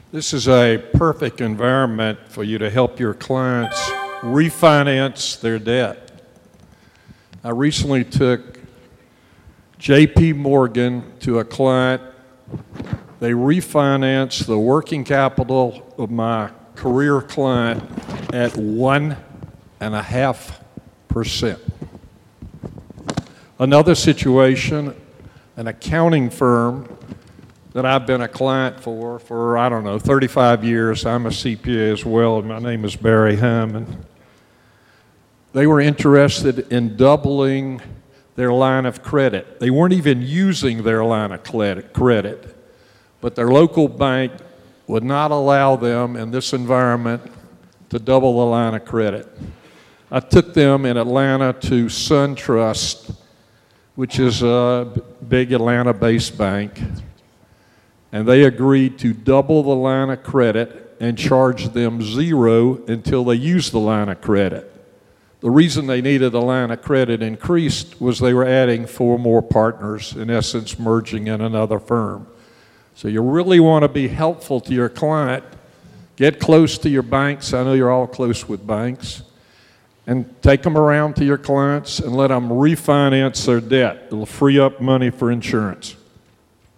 This is a perfect environment for you to help your clients refinance their debt. I recently took J.P. Morgan to a client. They refinanced the working capital of my career client at 1.5%. Another situation, an accounting firm that I've been a client for 35 years. I'm a CPA as well, and my name is Barry Hyman. They were interested in doubling their line of credit. They weren't even using their line of credit, but their local bank would not allow them in this environment to double the line of credit. I took them in Atlanta to SunTrust, which is a big Atlanta-based bank, and they agreed to double the line of credit and charge them zero until they used the line of credit. The reason they needed the line of credit increased was they were adding 4 more partners, in essence merging in another firm. So you really want to be helpful to your client. Get close to your banks. I know you're all close with banks. And take them around to your clients and let them refinance their debt. It'll free up money for insurance.